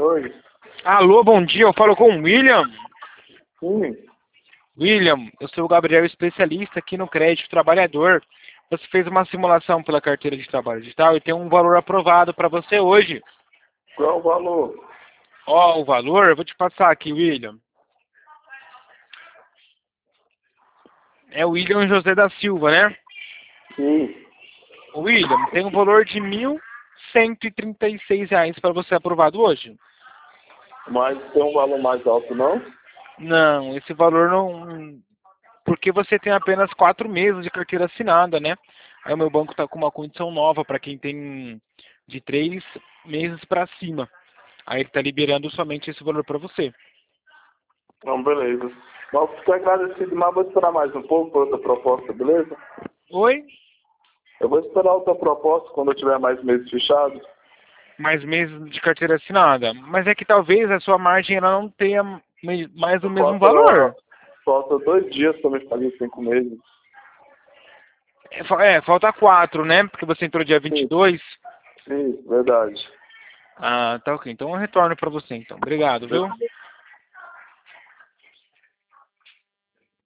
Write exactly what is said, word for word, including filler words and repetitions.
Oi. Alô, bom dia, eu falo com o William. Sim. William, eu sou o Gabriel, especialista aqui no Crédito Trabalhador. Você fez uma simulação pela carteira de trabalho digital e tem um valor aprovado para você hoje. Qual o valor? Ó, o valor, eu vou te passar aqui, William. É o William José da Silva, né? Sim. William, tem um valor de mil cento e trinta e seis reais para você aprovado hoje. Mas tem um valor mais alto, não? Não, esse valor não... Porque você tem apenas quatro meses de carteira assinada, né? Aí o meu banco está com uma condição nova para quem tem de três meses para cima. Aí ele está liberando somente esse valor para você. Não, beleza. Mas fico agradecido, mas vou esperar mais um pouco para outra proposta, beleza? Oi? Eu vou esperar outra proposta quando eu tiver mais meses fechados. Mais meses de carteira assinada. Mas é que talvez a sua margem ela não tenha me- mais o mesmo valor. Falta, falta dois dias para me fazer cinco meses. É, fa- é, falta quatro, né? Porque você entrou dia vinte e Sim, dois. sim, verdade. Ah, tá ok. Então eu retorno para você, então. Obrigado, viu?